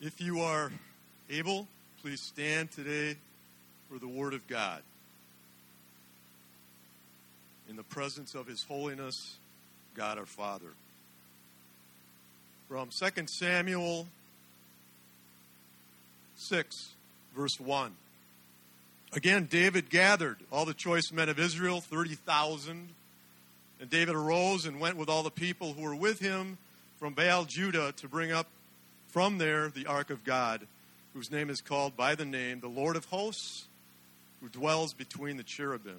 If you are able, please stand today for the Word of God. In the presence of His holiness, God our Father. From 2 Samuel 6, verse 1. Again, David gathered all the choice men of Israel, 30,000. And David arose and went with all the people who were with him from Baal Judah to bring up from there the ark of God, whose name is called by the name, the Lord of hosts, who dwells between the cherubim.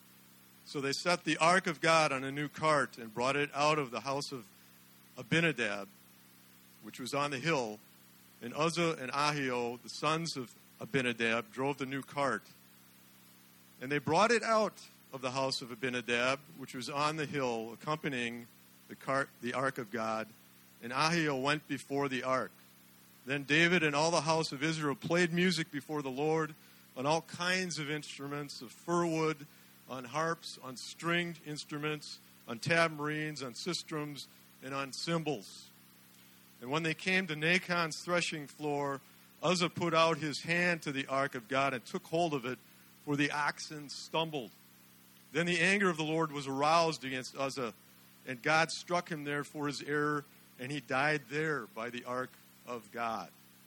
So they set the ark of God on a new cart and brought it out of the house of Abinadab, which was on the hill. And Uzzah and Ahio, the sons of Abinadab, drove the new cart. And they brought it out of the house of Abinadab, which was on the hill, accompanying the ark of God. And Ahio went before the ark. Then David and all the house of Israel played music before the Lord on all kinds of instruments of fir wood, on harps, on stringed instruments, on tamarines, on sistrums, and on cymbals. And when they came to Nachon's threshing floor, Uzzah put out his hand to the ark of God and took hold of it, for the oxen stumbled. Then the anger of the Lord was aroused against Uzzah, and God struck him there for his error, and he died there by the ark of God.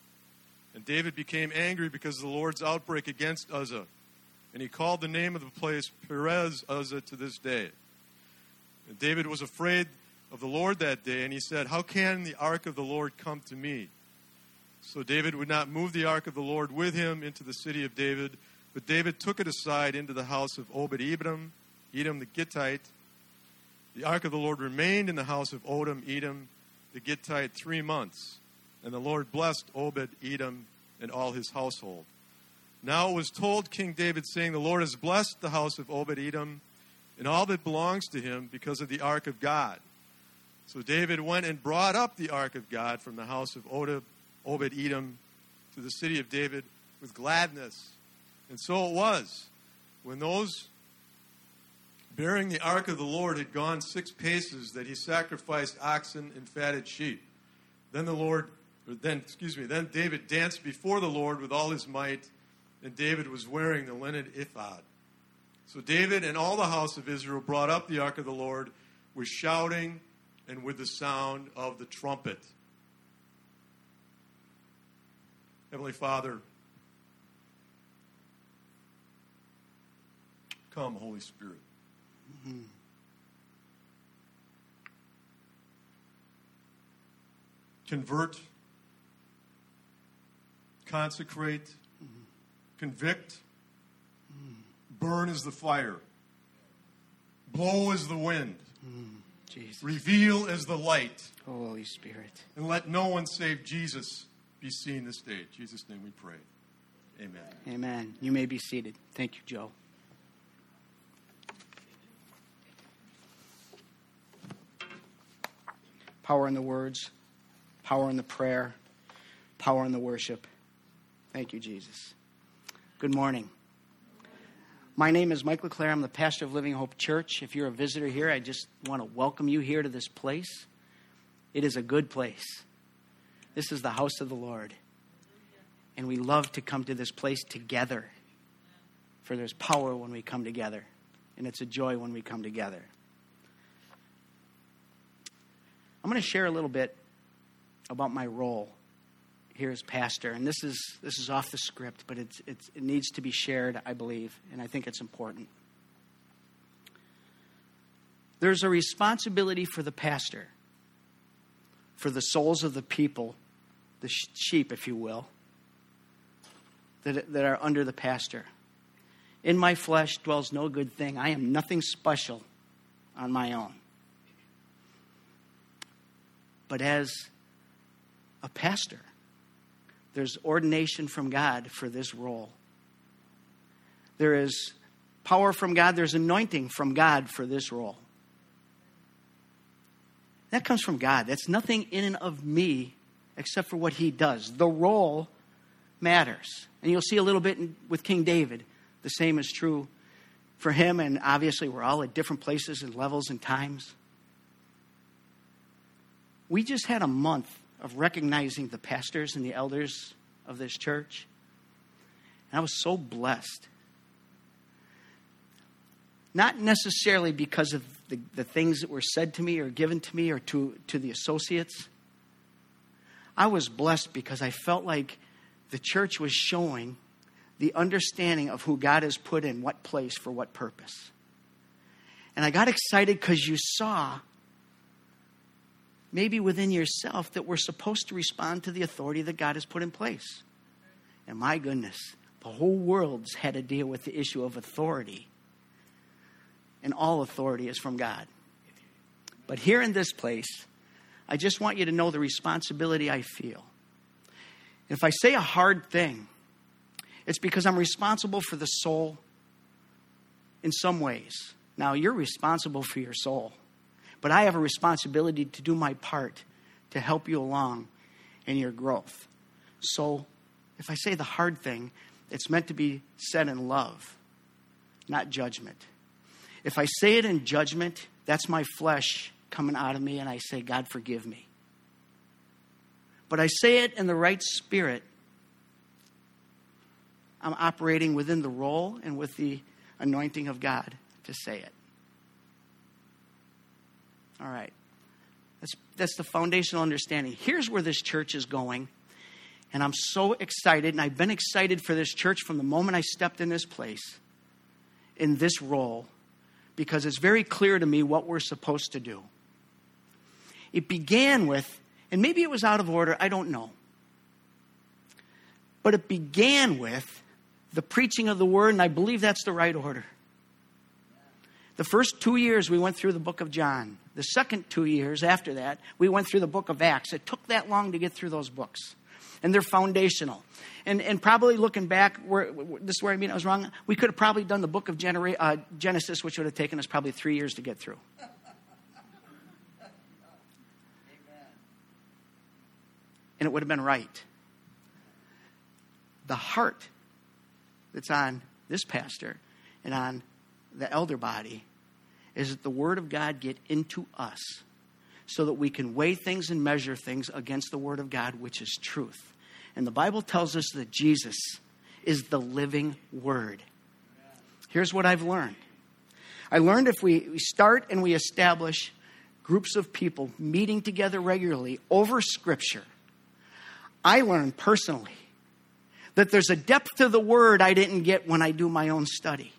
And David became angry because of the Lord's outbreak against Uzzah, and he called the name of the place Perez Uzzah to this day. And David was afraid of the Lord that day, and he said, "How can the ark of the Lord come to me?" So David would not move the ark of the Lord with him into the city of David, but David took it aside into the house of Obed-Edom, Edom the Gittite. The ark of the Lord remained in the house of Edom the Gittite 3 months. And the Lord blessed Obed-Edom and all his household. Now it was told King David, saying, "The Lord has blessed the house of Obed-Edom and all that belongs to him because of the ark of God." So David went and brought up the ark of God from the house of Obed-Edom to the city of David with gladness. And so it was, when those bearing the ark of the Lord had gone 6 paces, that he sacrificed oxen and fatted sheep. Then David danced before the Lord with all his might, and David was wearing the linen ephod. So David and all the house of Israel brought up the ark of the Lord with shouting and with the sound of the trumpet. Heavenly Father, come, Holy Spirit. Mm-hmm. Convert, consecrate, convict, burn as the fire, blow as the wind, Jesus. Reveal as the light. Holy Spirit. And let no one save Jesus be seen this day. In Jesus' name we pray. Amen. Amen. You may be seated. Thank you, Joe. Power in the words, power in the prayer, power in the worship. Thank you, Jesus. Good morning. My name is Mike LeClaire. I'm the pastor of Living Hope Church. If you're a visitor here, I just want to welcome you here to this place. It is a good place. This is the house of the Lord. And we love to come to this place together. For there's power when we come together. And it's a joy when we come together. I'm going to share a little bit about my role here as pastor. And this is off the script, but it needs to be shared, I believe, and I think it's important. There's a responsibility for the pastor, for the souls of the people, the sheep, if you will, that are under the pastor. In my flesh dwells no good thing. I am nothing special on my own. But as a pastor, there's ordination from God for this role. There is power from God. There's anointing from God for this role. That comes from God. That's nothing in and of me except for what he does. The role matters. And you'll see a little bit with King David. The same is true for him. And obviously we're all at different places and levels and times. We just had a month of recognizing the pastors and the elders of this church. And I was so blessed. Not necessarily because of the things that were said to me or given to me or to the associates. I was blessed because I felt like the church was showing the understanding of who God has put in what place for what purpose. And I got excited because you saw, maybe within yourself, that we're supposed to respond to the authority that God has put in place. And my goodness, the whole world's had to deal with the issue of authority. And all authority is from God. But here in this place, I just want you to know the responsibility I feel. If I say a hard thing, it's because I'm responsible for the soul in some ways. Now, you're responsible for your soul. But I have a responsibility to do my part to help you along in your growth. So, if I say the hard thing, it's meant to be said in love, not judgment. If I say it in judgment, that's my flesh coming out of me, and I say, God, forgive me. But I say it in the right spirit. I'm operating within the role and with the anointing of God to say it. All right. That's the foundational understanding. Here's where this church is going. And I'm so excited, and I've been excited for this church from the moment I stepped in this place, in this role, because it's very clear to me what we're supposed to do. It began with, and maybe it was out of order, I don't know. But it began with the preaching of the word, and I believe that's the right order. The first 2 years we went through the book of John. The second 2 years after that, we went through the book of Acts. It took that long to get through those books. And they're foundational. And probably looking back, this is where I was wrong. We could have probably done the book of Genesis, which would have taken us probably 3 years to get through. And it would have been right. The heart that's on this pastor and on the elder body is that the word of God get into us so that we can weigh things and measure things against the word of God, which is truth. And the Bible tells us that Jesus is the living word. Here's what I've learned. I learned if we start and we establish groups of people meeting together regularly over Scripture, I learned personally that there's a depth to the word I didn't get when I do my own study.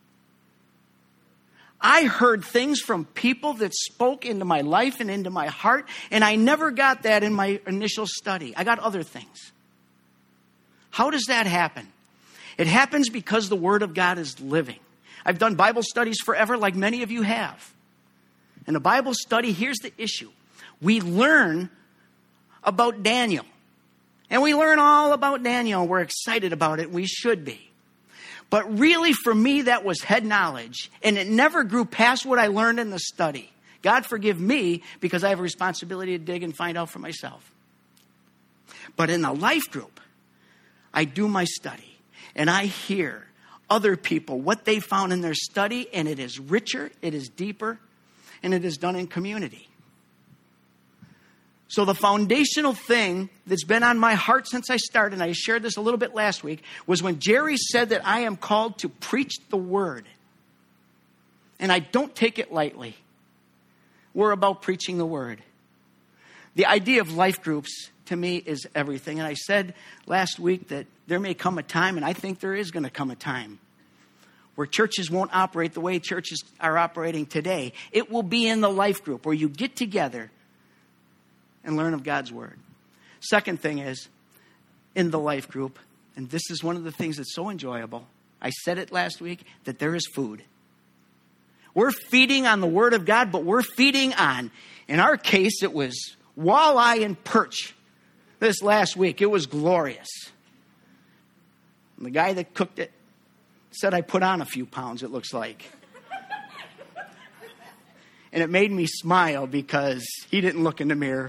I heard things from people that spoke into my life and into my heart, and I never got that in my initial study. I got other things. How does that happen? It happens because the Word of God is living. I've done Bible studies forever, like many of you have. In a Bible study, here's the issue. We learn about Daniel. And we learn all about Daniel. We're excited about it. We should be. But really, for me, that was head knowledge. And it never grew past what I learned in the study. God forgive me, because I have a responsibility to dig and find out for myself. But in the life group, I do my study. And I hear other people, what they found in their study. And it is richer, it is deeper, and it is done in community. So the foundational thing that's been on my heart since I started, and I shared this a little bit last week, was when Jerry said that I am called to preach the word. And I don't take it lightly. We're about preaching the word. The idea of life groups, to me, is everything. And I said last week that there may come a time, and I think there is going to come a time, where churches won't operate the way churches are operating today. It will be in the life group, where you get together and learn of God's word. Second thing is, in the life group, and this is one of the things that's so enjoyable, I said it last week, that there is food. We're feeding on the word of God, but we're feeding on, in our case, it was walleye and perch this last week. It was glorious. And the guy that cooked it said I put on a few pounds, it looks like. And it made me smile because he didn't look in the mirror.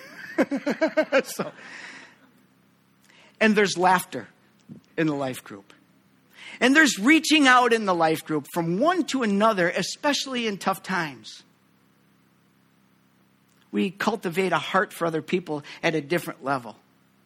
And there's laughter in the life group. And there's reaching out in the life group from one to another, especially in tough times. we cultivate a heart for other people at a different level.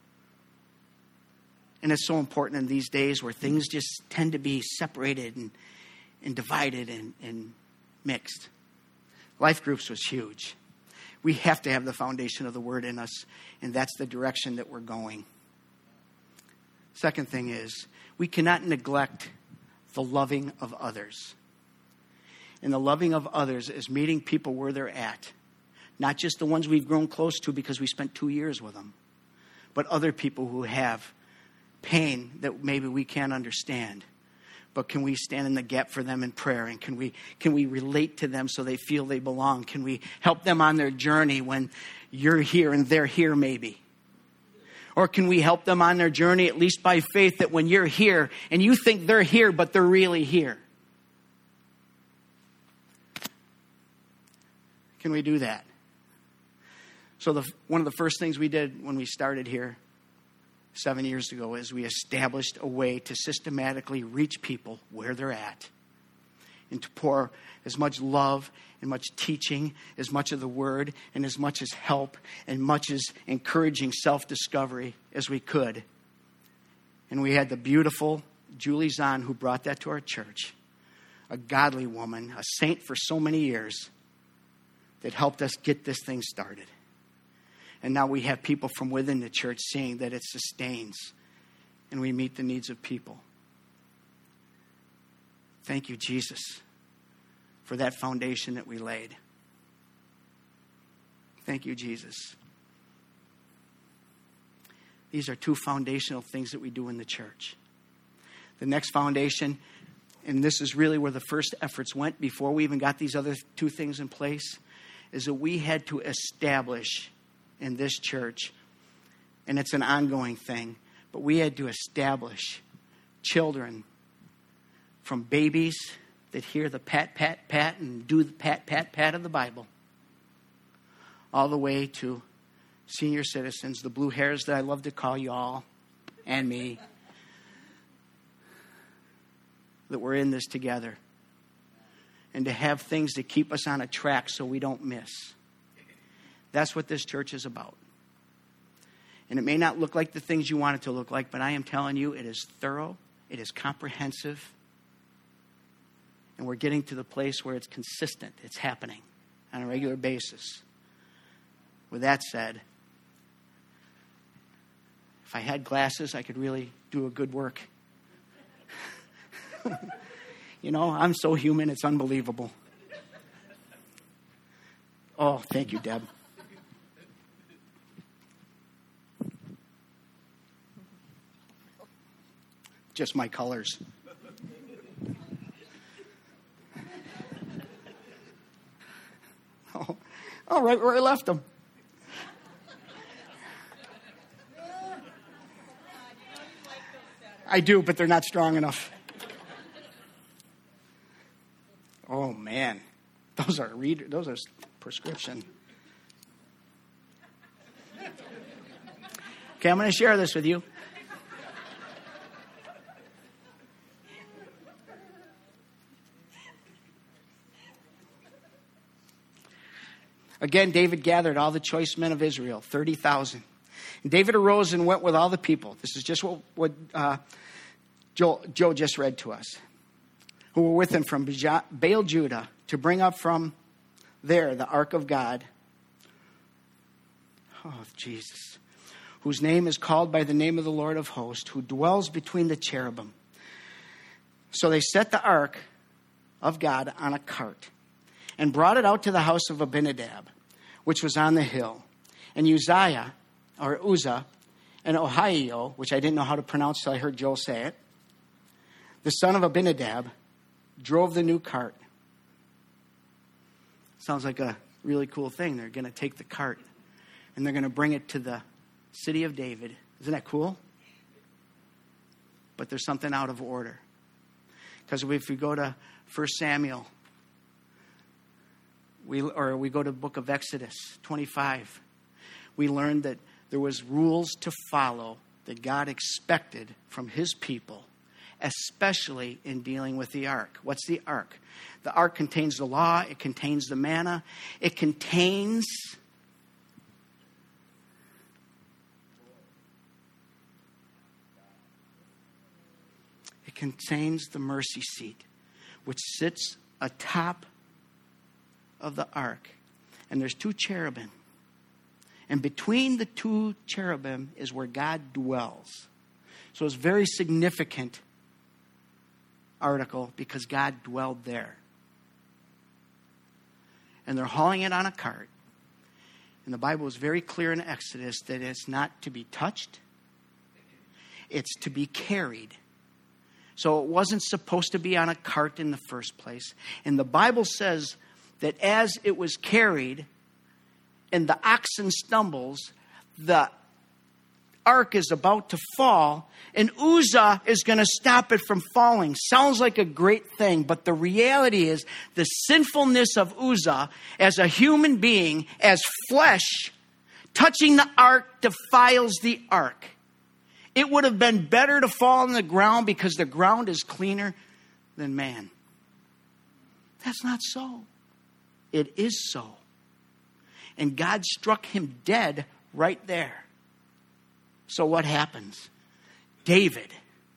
And it's so important in these days where things just tend to be separated and divided and mixed. Life groups was huge. We have to have the foundation of the Word in us, and that's the direction that we're going. Second thing is, we cannot neglect the loving of others. And the loving of others is meeting people where they're at. Not just the ones we've grown close to because we spent 2 years with them, but other people who have pain that maybe we can't understand. But can we stand in the gap for them in prayer? And can we relate to them so they feel they belong? Can we help them on their journey when you're here and they're here maybe? Or can we help them on their journey, at least by faith, that when you're here and you think they're here, but they're really here? Can we do that? So one of the first things we did when we started here 7 years ago is we established a way to systematically reach people where they're at and to pour as much love and much teaching, as much of the Word and as much as help and much as encouraging self-discovery as we could. And we had the beautiful Julie Zahn who brought that to our church, a godly woman, a saint for so many years, that helped us get this thing started. And now we have people from within the church seeing that it sustains and we meet the needs of people. Thank you, Jesus, for that foundation that we laid. Thank you, Jesus. These are two foundational things that we do in the church. The next foundation, and this is really where the first efforts went before we even got these other two things in place, is that we had to establish in this church, and it's an ongoing thing, but we had to establish children from babies that hear the pat, pat, pat and do the pat, pat, pat of the Bible, all the way to senior citizens, the blue hairs that I love to call you all, and me, that we're in this together. And to have things to keep us on a track so we don't miss. That's what this church is about. And it may not look like the things you want it to look like, but I am telling you, it is thorough, it is comprehensive, and we're getting to the place where it's consistent. It's happening on a regular basis. With that said, if I had glasses, I could really do a good work. You know, I'm so human, it's unbelievable. Oh, thank you, Deb. Just my colors. Oh, all right, where I left them. I do, but they're not strong enough. Oh, man. Those are prescription. Okay, I'm going to share this with you. Again, David gathered all the choice men of Israel, 30,000. And David arose and went with all the people. This is just what Joe just read to us. Who were with him from Baal, Judah, to bring up from there the ark of God. Oh, Jesus. Whose name is called by the name of the Lord of hosts, who dwells between the cherubim. So they set the ark of God on a cart and brought it out to the house of Abinadab, which was on the hill. And Uzzah, and Ohio, which I didn't know how to pronounce till I heard Joel say it, the son of Abinadab, drove the new cart. Sounds like a really cool thing. They're going to take the cart and they're going to bring it to the city of David. Isn't that cool? But there's something out of order. Because if we go to 1 Samuel, we go to the book of Exodus 25, we learned that there was rules to follow that God expected from his people, especially in dealing with the ark. What's the ark? The ark contains the law. It contains the manna. It contains contains the mercy seat, which sits atop of the ark. And there's 2 cherubim. And between the 2 cherubim is where God dwells. So it's a very significant article because God dwelled there. And they're hauling it on a cart. And the Bible is very clear in Exodus that it's not to be touched. It's to be carried. So it wasn't supposed to be on a cart in the first place. And the Bible says that as it was carried and the oxen stumbles, the ark is about to fall, and Uzzah is going to stop it from falling. Sounds like a great thing, but the reality is the sinfulness of Uzzah as a human being, as flesh, touching the ark defiles the ark. It would have been better to fall on the ground because the ground is cleaner than man. That's not so. It is so. And God struck him dead right there. So what happens? David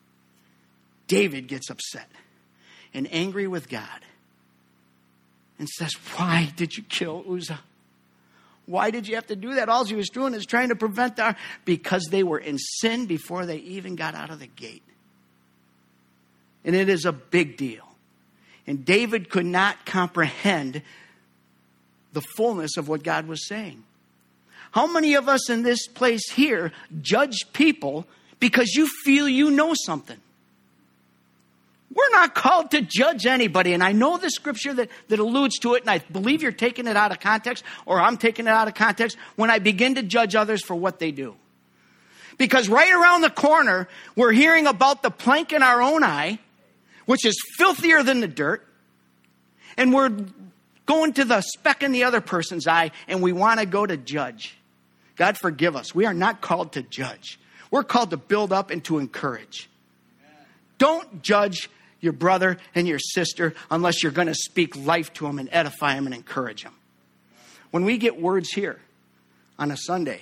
gets upset and angry with God and says, why did you kill Uzzah? Why did you have to do that? All he was doing is trying to prevent because they were in sin before they even got out of the gate. And it is a big deal. And David could not comprehend the fullness of what God was saying. How many of us in this place here judge people because you feel you know something? We're not called to judge anybody. And I know the scripture that alludes to it, and I believe you're taking it out of context, or I'm taking it out of context, when I begin to judge others for what they do. Because right around the corner, we're hearing about the plank in our own eye, which is filthier than the dirt. And we're going to the speck in the other person's eye, and we want to go to judge. God forgive us. We are not called to judge. We're called to build up and to encourage. Amen. Don't judge your brother and your sister unless you're going to speak life to them and edify them and encourage them. When we get words here on a Sunday,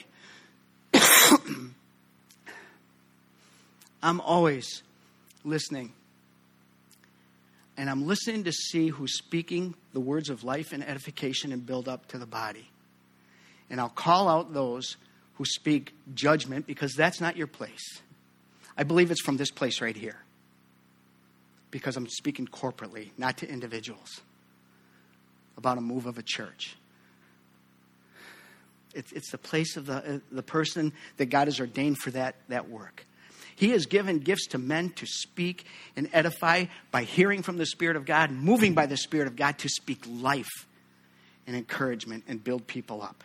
I'm always listening. And I'm listening to see who's speaking the words of life and edification and build up to the body. And I'll call out those who speak judgment because that's not your place. I believe it's from this place right here. Because I'm speaking corporately, not to individuals. About a move of a church. It's the place of the person that God has ordained for that work. He has given gifts to men to speak and edify by hearing from the Spirit of God, moving by the Spirit of God to speak life and encouragement and build people up.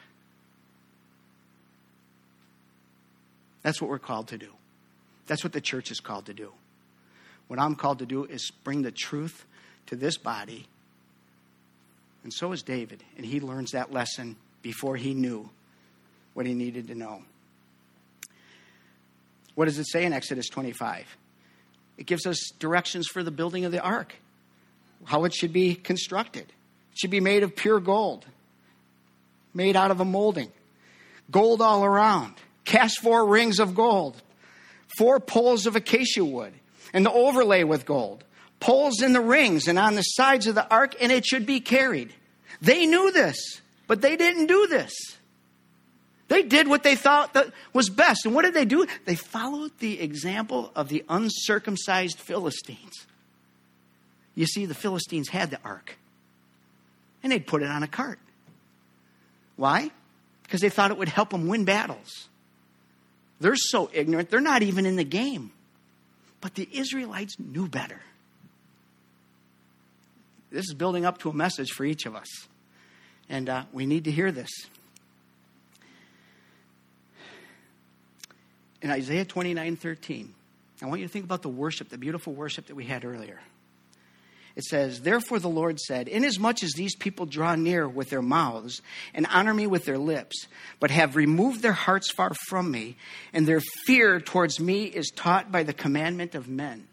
That's what we're called to do. That's what the church is called to do. What I'm called to do is bring the truth to this body. And so is David. And he learns that lesson before he knew what he needed to know. What does it say in Exodus 25? It gives us directions for the building of the ark. How it should be constructed. It should be made of pure gold. Made out of a molding. Gold all around. Cast 4 rings of gold. 4 poles of acacia wood. And the overlay with gold. Poles in the rings and on the sides of the ark. And it should be carried. They knew this. But they didn't do this. They did what they thought that was best. And what did they do? They followed the example of the uncircumcised Philistines. You see, the Philistines had the ark. And they'd put it on a cart. Why? Because they thought it would help them win battles. They're so ignorant, they're not even in the game. But the Israelites knew better. This is building up to a message for each of us. And we need to hear this. In Isaiah 29:13, I want you to think about the worship, the beautiful worship that we had earlier. It says, therefore the Lord said, inasmuch as these people draw near with their mouths and honor me with their lips, but have removed their hearts far from me, and their fear towards me is taught by the commandment of men.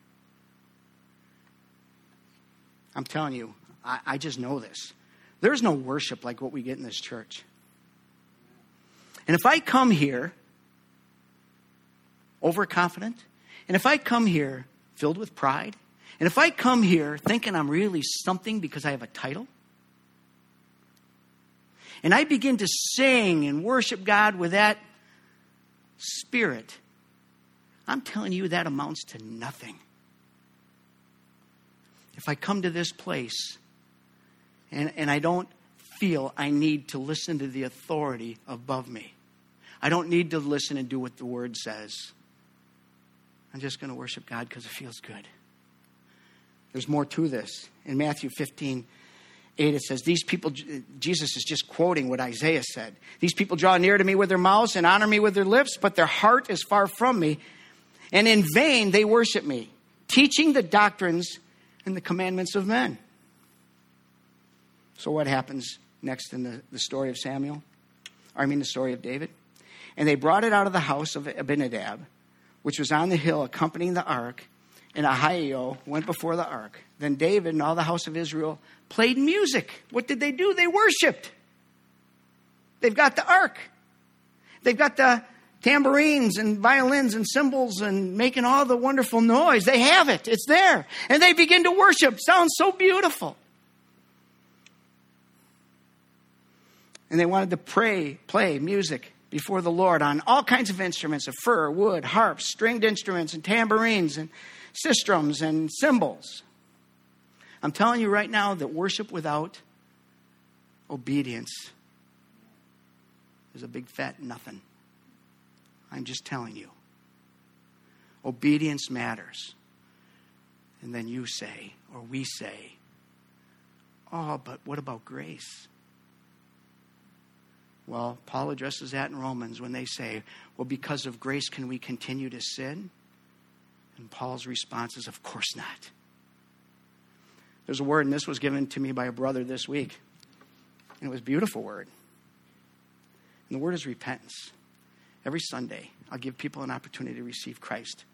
I'm telling you, I just know this. There's no worship like what we get in this church. And if I come here overconfident, and if I come here filled with pride, And if I come here thinking I'm really something because I have a title, and I begin to sing and worship God with that spirit, I'm telling you that amounts to nothing. If I come to this place and I don't feel I need to listen to the authority above me, I don't need to listen and do what the Word says, I'm just going to worship God because it feels good. There's more to this. In Matthew 15:8, it says, these people, Jesus is just quoting what Isaiah said. These people draw near to me with their mouths and honor me with their lips, but their heart is far from me. And in vain they worship me, teaching the doctrines and the commandments of men. So what happens next in the story of Samuel? The story of David. And they brought it out of the house of Abinadab, which was on the hill accompanying the ark, and Ahio went before the ark. Then David and all the house of Israel played music. What did they do? They worshiped. They've got the ark. They've got the tambourines and violins and cymbals and making all the wonderful noise. They have it. It's there. And they begin to worship. Sounds so beautiful. And they wanted to play music before the Lord on all kinds of instruments of fir, wood, harps, stringed instruments, and tambourines, and sistrums, and cymbals. I'm telling you right now that worship without obedience is a big fat nothing. I'm just telling you. Obedience matters. And then you say, or we say, oh, but what about grace? Well, Paul addresses that in Romans when they say, well, because of grace can we continue to sin? And Paul's response is, of course not. There's a word, and this was given to me by a brother this week. And it was a beautiful word. And the word is repentance. Every Sunday, I'll give people an opportunity to receive Christ.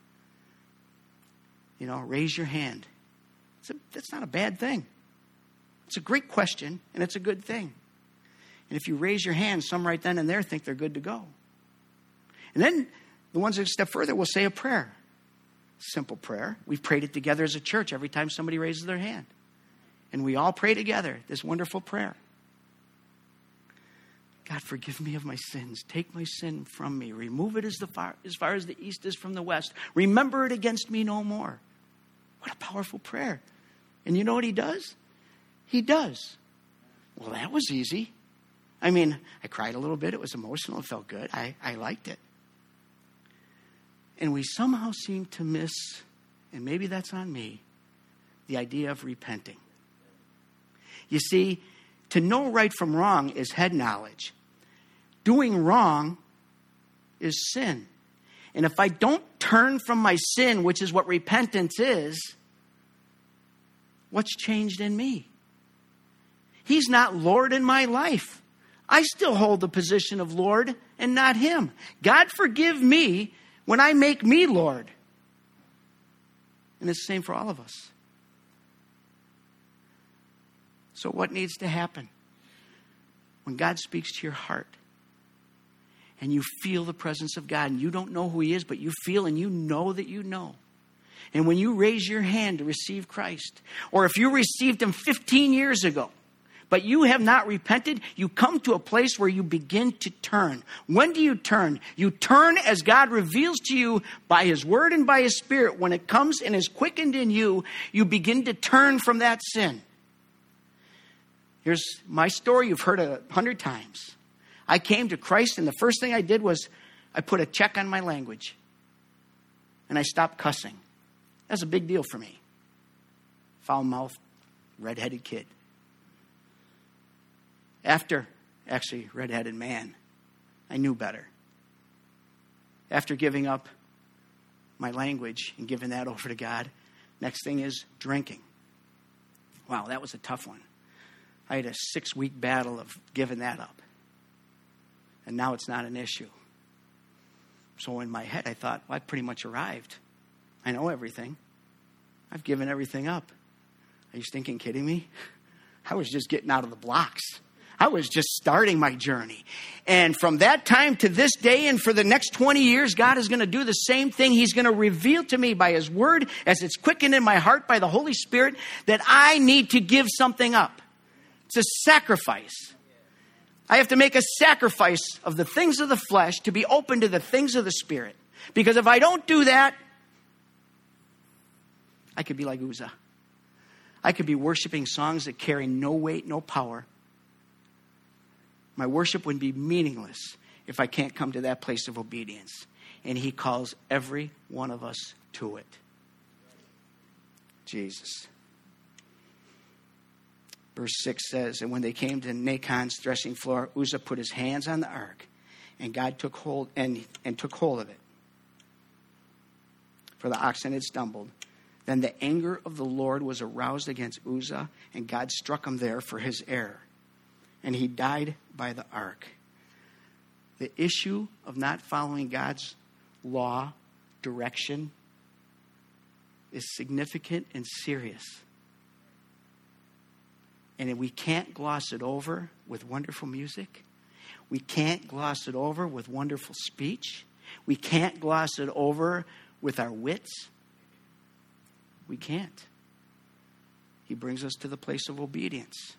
Raise your hand. That's not a bad thing. It's a great question, and it's a good thing. And if you raise your hand, some right then and there think they're good to go. And then the ones that step further will say a prayer. Simple prayer. We've prayed it together as a church every time somebody raises their hand. And we all pray together this wonderful prayer. God, forgive me of my sins. Take my sin from me. Remove it as far as the east is from the west. Remember it against me no more. What a powerful prayer. And you know what he does? He does. Well, that was easy. I cried a little bit. It was emotional. It felt good. I liked it. And we somehow seem to miss, and maybe that's on me, the idea of repenting. You see, to know right from wrong is head knowledge. Doing wrong is sin. And if I don't turn from my sin, which is what repentance is, what's changed in me? He's not Lord in my life. I still hold the position of Lord and not him. God forgive me when I make me Lord. And it's the same for all of us. So what needs to happen? When God speaks to your heart and you feel the presence of God and you don't know who he is, but you feel and you know that you know. And when you raise your hand to receive Christ, or if you received him 15 years ago, but you have not repented, you come to a place where you begin to turn. When do you turn? You turn as God reveals to you by his word and by his spirit. When it comes and is quickened in you, you begin to turn from that sin. Here's my story. You've heard it 100 times. I came to Christ, and the first thing I did was I put a check on my language. And I stopped cussing. That's a big deal for me. Foul-mouthed, red-headed kid. Red-headed man. I knew better. After giving up my language and giving that over to God, next thing is drinking. Wow, that was a tough one. I had a 6-week battle of giving that up. And now it's not an issue. So in my head, I thought, well, I pretty much arrived. I know everything. I've given everything up. Are you stinking kidding me? I was just getting out of the blocks. I was just starting my journey. And from that time to this day and for the next 20 years, God is going to do the same thing. He's going to reveal to me by his word, as it's quickened in my heart by the Holy Spirit, that I need to give something up. It's a sacrifice. I have to make a sacrifice of the things of the flesh to be open to the things of the Spirit. Because if I don't do that, I could be like Uzzah. I could be worshiping songs that carry no weight, no power. My worship would be meaningless if I can't come to that place of obedience. And he calls every one of us to it. Jesus. Verse 6 says, and when they came to Nachon's threshing floor, Uzzah put his hands on the ark, and God took hold and took hold of it. For the oxen had stumbled. Then the anger of the Lord was aroused against Uzzah, and God struck him there for his error. And he died by the ark. The issue of not following God's law, direction, is significant and serious. And we can't gloss it over with wonderful music. We can't gloss it over with wonderful speech. We can't gloss it over with our wits. We can't. He brings us to the place of obedience.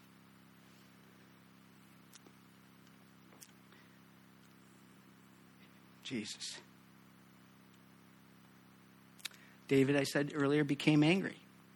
Jesus. David, I said earlier, became angry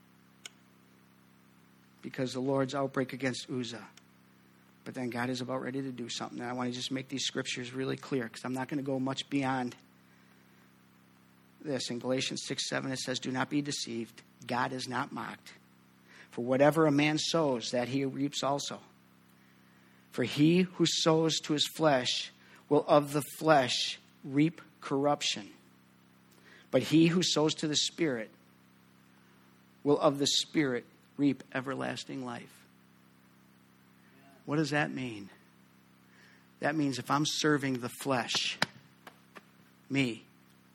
because the Lord's outbreak against Uzzah. But then God is about ready to do something. And I want to just make these scriptures really clear because I'm not going to go much beyond this. In Galatians 6:7, it says, do not be deceived. God is not mocked. For whatever a man sows, that he reaps also. For he who sows to his flesh will of the flesh reap corruption. But he who sows to the Spirit will of the Spirit reap everlasting life. What does that mean? That means if I'm serving the flesh, me,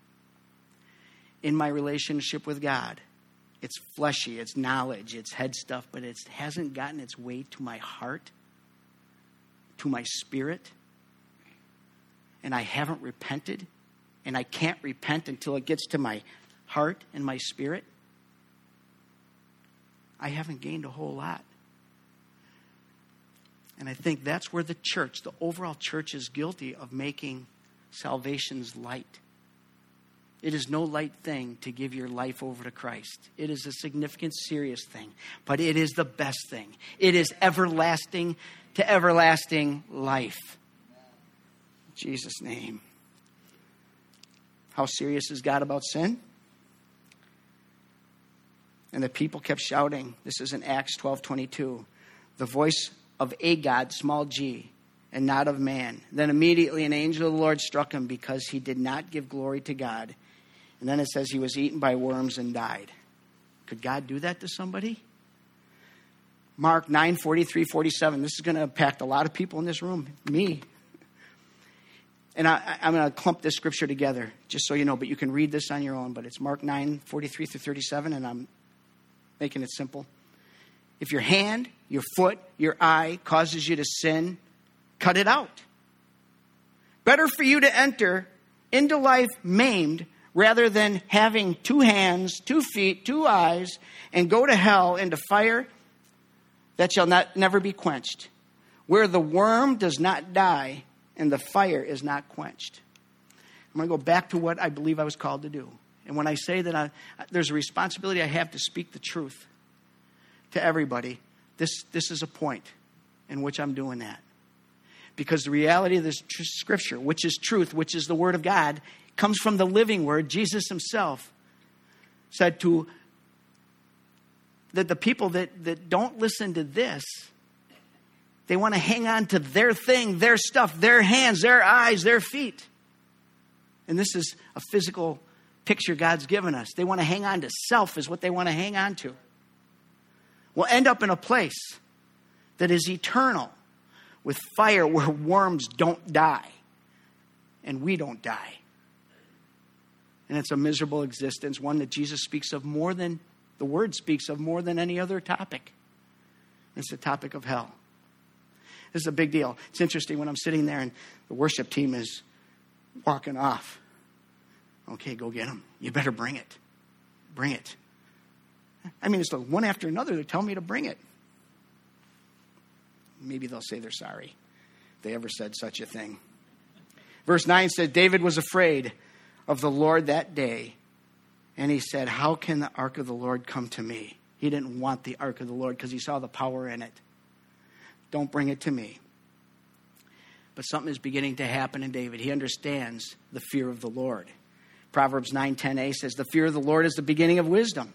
in my relationship with God, it's fleshy, it's knowledge, it's head stuff, but it hasn't gotten its way to my heart, to my spirit, and I haven't repented, and I can't repent until it gets to my heart and my spirit, I haven't gained a whole lot. And I think that's where the church, the overall church, is guilty of making salvation's light. It is no light thing to give your life over to Christ. It is a significant, serious thing. But it is the best thing. It is everlasting to everlasting life. In Jesus' name. How serious is God about sin? And the people kept shouting. This is in Acts 12:22. The voice of a God, small g, and not of man. Then immediately an angel of the Lord struck him because he did not give glory to God. And then it says he was eaten by worms and died. Could God do that to somebody? Mark 9:43-47. This is going to impact a lot of people in this room. Me. And I'm going to clump this scripture together, just so you know. But you can read this on your own. But it's Mark 9:43-37, and I'm making it simple. If your hand, your foot, your eye causes you to sin, cut it out. Better for you to enter into life maimed rather than having 2 hands, 2 feet, 2 eyes, and go to hell into fire that shall never be quenched, where the worm does not die and the fire is not quenched. I'm going to go back to what I believe I was called to do. And when I say that there's a responsibility I have to speak the truth to everybody, this is a point in which I'm doing that. Because the reality of this scripture, which is truth, which is the word of God, comes from the living word. Jesus himself said that the people that don't listen to this, they want to hang on to their thing, their stuff, their hands, their eyes, their feet. And this is a physical picture God's given us. They want to hang on to self is what they want to hang on to. We'll end up in a place that is eternal with fire where worms don't die and we don't die. And it's a miserable existence, one that Jesus speaks of more than, the word speaks of more than any other topic. It's the topic of hell. This is a big deal. It's interesting when I'm sitting there and the worship team is walking off. Okay, go get them. You better bring it. Bring it. I mean, it's like one after another. They're telling me to bring it. Maybe they'll say they're sorry if they ever said such a thing. Verse 9 said, David was afraid of the Lord that day. And he said, how can the ark of the Lord come to me? He didn't want the ark of the Lord because he saw the power in it. Don't bring it to me. But something is beginning to happen in David. He understands the fear of the Lord. Proverbs 9:10a says, the fear of the Lord is the beginning of wisdom.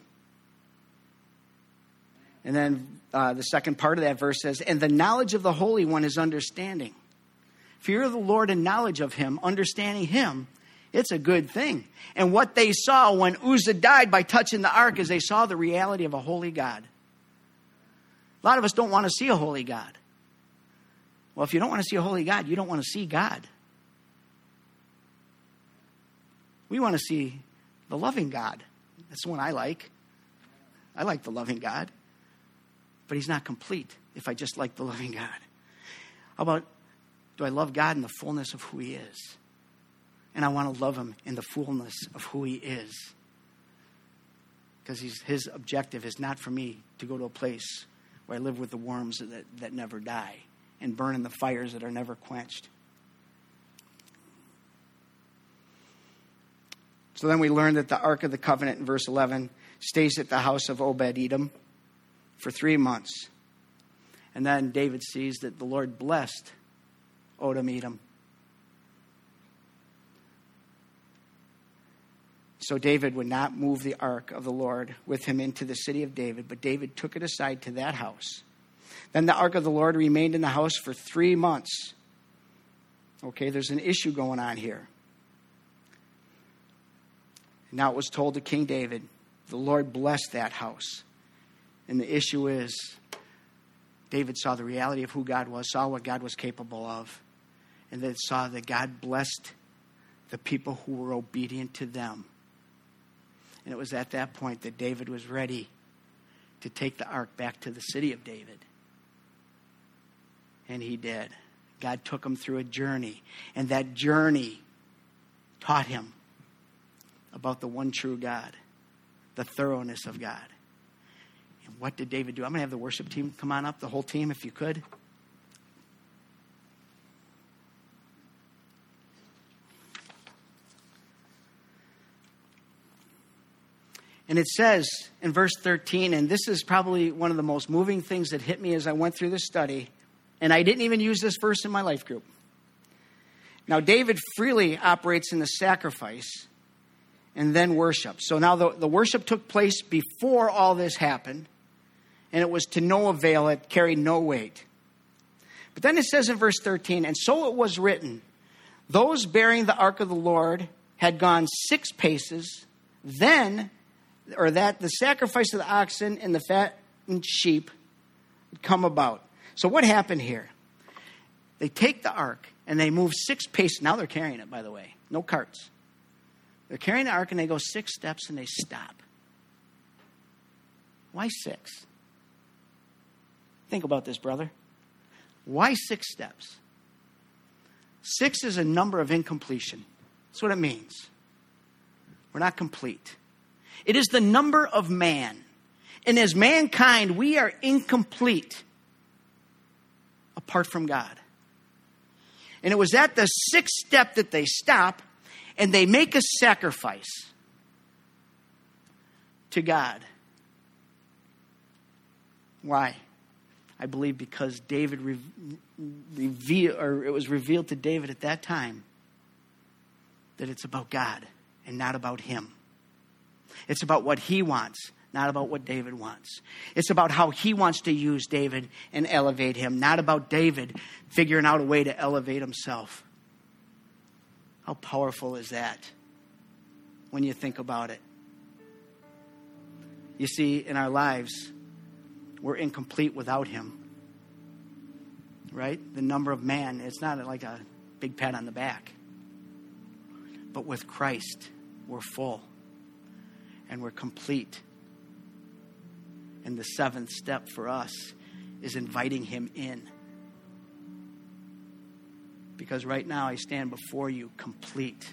And then the second part of that verse says, and the knowledge of the Holy One is understanding. Fear of the Lord and knowledge of him, understanding him, it's a good thing. And what they saw when Uzzah died by touching the ark is they saw the reality of a holy God. A lot of us don't want to see a holy God. Well, if you don't want to see a holy God, you don't want to see God. We want to see the loving God. That's the one I like. I like the loving God. But he's not complete if I just like the loving God. How about, do I love God in the fullness of who he is? And I want to love him in the fullness of who he is. Because his objective is not for me to go to a place where I live with the worms that never die and burn in the fires that are never quenched. So then we learn that the Ark of the Covenant in verse 11 stays at the house of Obed-Edom for 3 months. And then David sees that the Lord blessed Obed-Edom. So David would not move the ark of the Lord with him into the city of David, but David took it aside to that house. Then the ark of the Lord remained in the house for 3 months. Okay, there's an issue going on here. Now it was told to King David, the Lord blessed that house. And the issue is, David saw the reality of who God was, saw what God was capable of, and then saw that God blessed the people who were obedient to them. And it was at that point that David was ready to take the ark back to the city of David. And he did. God took him through a journey. And that journey taught him about the one true God, the thoroughness of God. And what did David do? I'm going to have the worship team come on up, the whole team, if you could. And it says in verse 13, and this is probably one of the most moving things that hit me as I went through this study, and I didn't even use this verse in my life group. Now, David freely operates in the sacrifice and then worship. So now the worship took place before all this happened, and it was to no avail, it carried no weight. But then it says in verse 13, and so it was written, those bearing the ark of the Lord had gone 6 paces, then that the sacrifice of the oxen and the fattened sheep would come about. So what happened here? They take the ark and they move 6 paces. Now they're carrying it, by the way. No carts. They're carrying the ark and they go 6 steps and they stop. Why 6? Think about this, brother. Why 6 steps? 6 is a number of incompletion. That's what it means. We're not complete. It is the number of man. And as mankind, we are incomplete apart from God. And it was at the 6th step that they stop and they make a sacrifice to God. Why? I believe because David it was revealed to David at that time that it's about God and not about him. It's about what he wants, not about what David wants. It's about how he wants to use David and elevate him, not about David figuring out a way to elevate himself. How powerful is that when you think about it? You see, in our lives, we're incomplete without him. Right? The number of man, it's not like a big pat on the back. But with Christ, we're full. And we're complete. And the 7th step for us is inviting him in. Because right now I stand before you complete.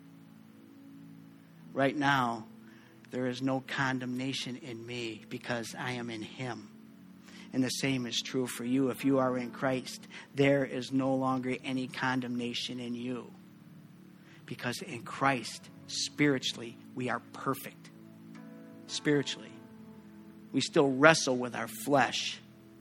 Right now, there is no condemnation in me because I am in him. And the same is true for you. If you are in Christ, there is no longer any condemnation in you. Because in Christ, spiritually, we are perfect. Spiritually. We still wrestle with our flesh.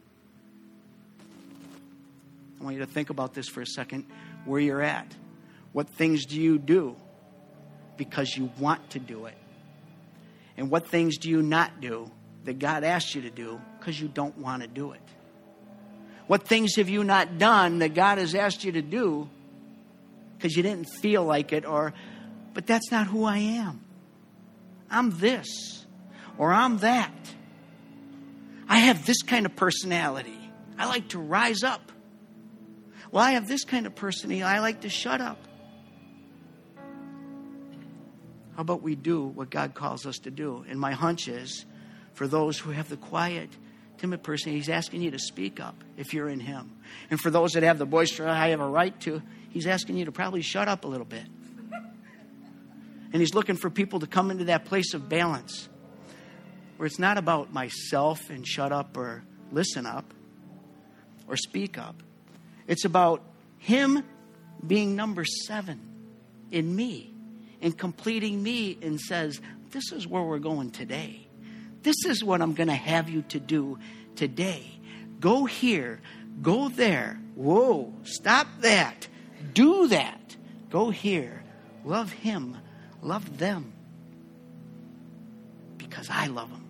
I want you to think about this for a second, where you're at. What things do you do because you want to do it? And what things do you not do that God asked you to do because you don't want to do it? What things have you not done that God has asked you to do because you didn't feel like it, but that's not who I am. I'm this, or I'm that. I have this kind of personality. I like to rise up. Well, I have this kind of personality. I like to shut up. How about we do what God calls us to do? And my hunch is, for those who have the quiet, timid person, he's asking you to speak up if you're in him. And for those that have the boisterous, I have a right to, he's asking you to probably shut up a little bit. And he's looking for people to come into that place of balance, where it's not about myself and shut up or listen up or speak up. It's about him being number 7 in me and completing me, and says, this is where we're going today. This is what I'm going to have you to do today. Go here. Go there. Whoa, stop that. Do that. Go here. Love him. Love them. Because I love them.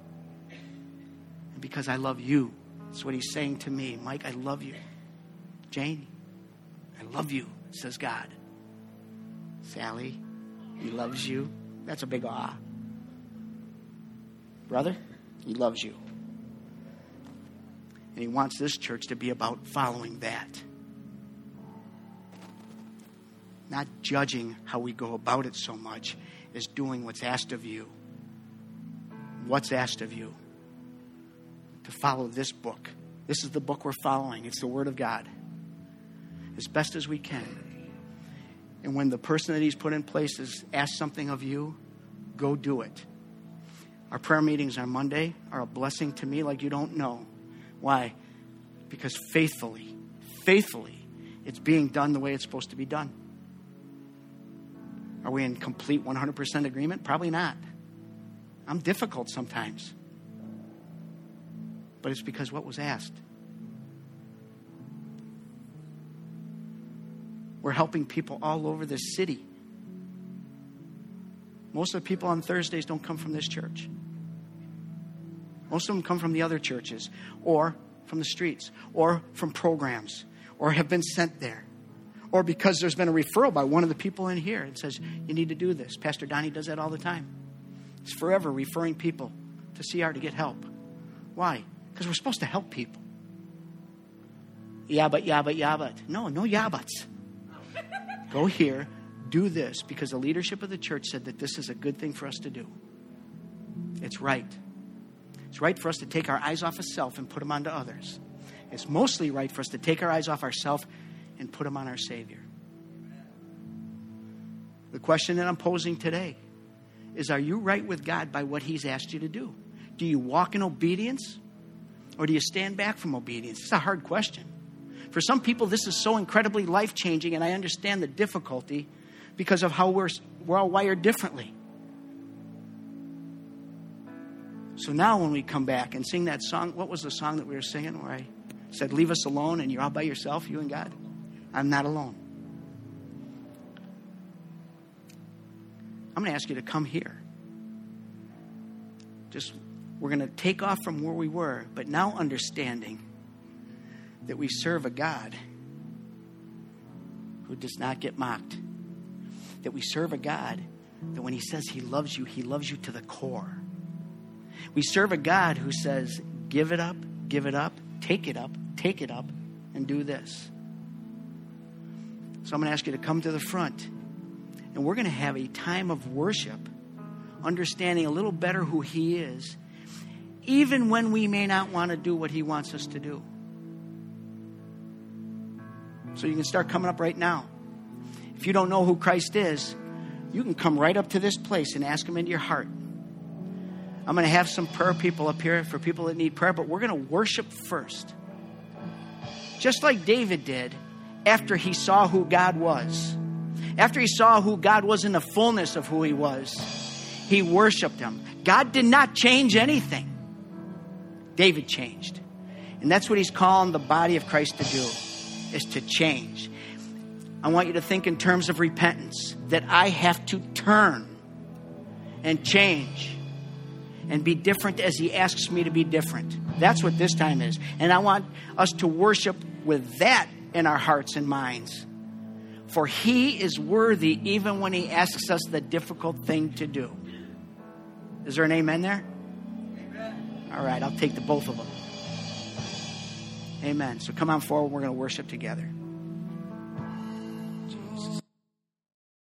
And because I love you. That's what he's saying to me. Mike, I love you. Jane, I love you, says God. Sally, he loves you. That's a big ah. Brother, he loves you. And he wants this church to be about following that. Not judging how we go about it so much as doing what's asked of you. What's asked of you? To follow this book. This is the book we're following. It's the Word of God. As best as we can. And when the person that he's put in place has asked something of you, go do it. Our prayer meetings on Monday are a blessing to me like you don't know. Why? Because faithfully, it's being done the way it's supposed to be done. Are we in complete 100% agreement? Probably not. I'm difficult sometimes. But it's because what was asked. We're helping people all over this city. Most of the people on Thursdays don't come from this church. Most of them come from the other churches, or from the streets, or from programs, or have been sent there, or because there's been a referral by one of the people in here and says, you need to do this. Pastor Donnie does that all the time. He's forever referring people to CR to get help. Why? Because we're supposed to help people. Yeah, but. No yeah buts. Go here, do this, because the leadership of the church said that this is a good thing for us to do. It's right. It's right for us to take our eyes off of self and put them onto others. It's mostly right for us to take our eyes off ourselves and put them on our Savior. The question that I'm posing today is, are you right with God by what he's asked you to do? Do you walk in obedience, or do you stand back from obedience? It's a hard question. For some people, this is so incredibly life-changing, and I understand the difficulty because of how we're all wired differently. So now when we come back and sing that song, what was the song that we were singing where I said, leave us alone and you're all by yourself, you and God? I'm not alone. I'm going to ask you to come here. We're going to take off from where we were, but now understanding that we serve a God who does not get mocked. That we serve a God that when he says he loves you to the core. We serve a God who says, give it up, take it up, and do this. So I'm going to ask you to come to the front, and we're going to have a time of worship, understanding a little better who he is, even when we may not want to do what he wants us to do. So you can start coming up right now. If you don't know who Christ is, you can come right up to this place and ask him into your heart. I'm going to have some prayer people up here for people that need prayer, but we're going to worship first. Just like David did after he saw who God was. After he saw who God was in the fullness of who he was, he worshiped him. God did not change anything. David changed. And that's what he's calling the body of Christ to do, is to change. I want you to think in terms of repentance, that I have to turn and change and be different as he asks me to be different. That's what this time is. And I want us to worship with that in our hearts and minds. For he is worthy even when he asks us the difficult thing to do. Is there an amen there? Amen. All right, I'll take the both of them. Amen. So come on forward. We're going to worship together.